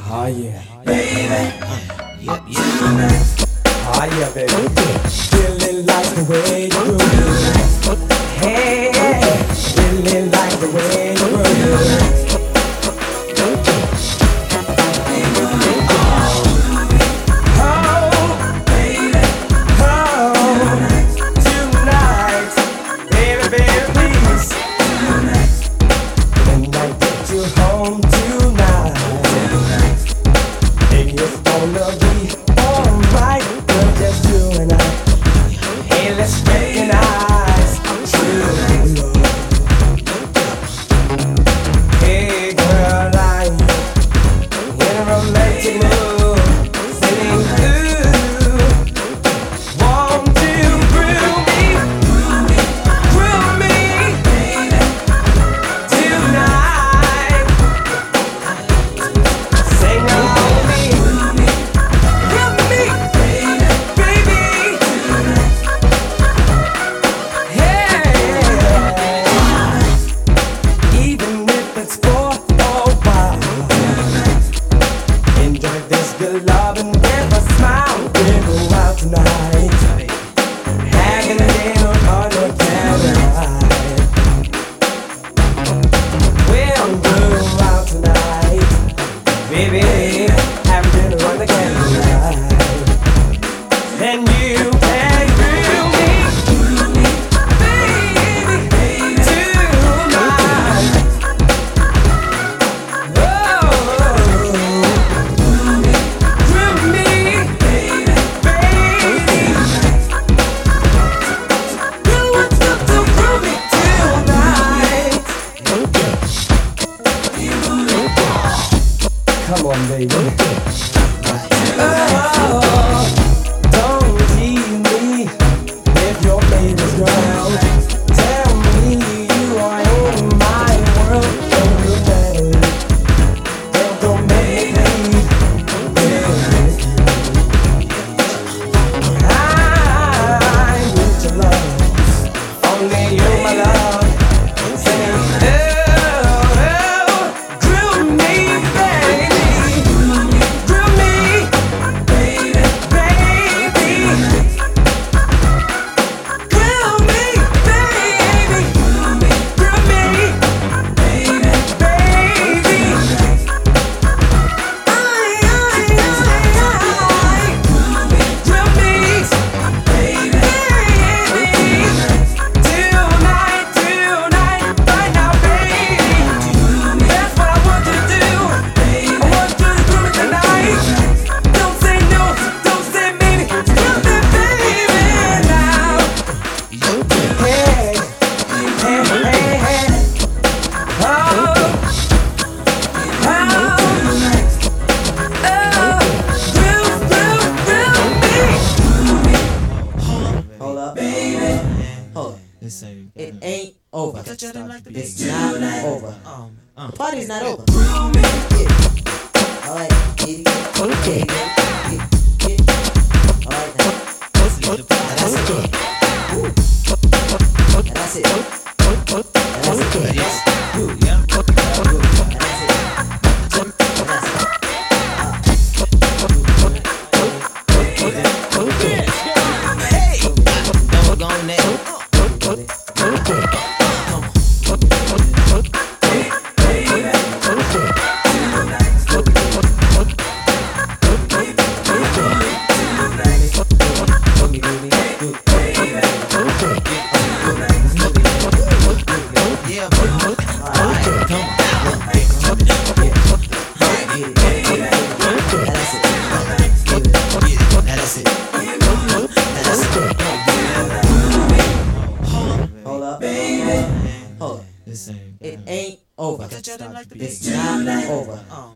Oh yeah. Yep, yeah. Oh yeah, baby. Really like the way you groove. Hey, really like the way you groove. Home tonight. Baby, it's gonna be alright. We're just you and I. Hey, let's recognize true love. Hey, girl, I'm in a romantic mood, singing ooh. Want to groove me tonight. Good love and with a smile, we'll go out tonight, having dinner on your candlelight. We'll go out tonight, baby, having dinner on the candlelight. Then you can groove me, baby, tonight. Come on, baby. Oh, don't tease me if your baby's ground. Tell me you are in my world. Don't make me with you. I need your love. Only you, my love. Hold up, baby. Hold up. It ain't over. It's not over. The party's not over. Alright, okay. Alright, now. That's it. That's it. That's it. Hold up, baby. Hold up. It ain't over. It's not over.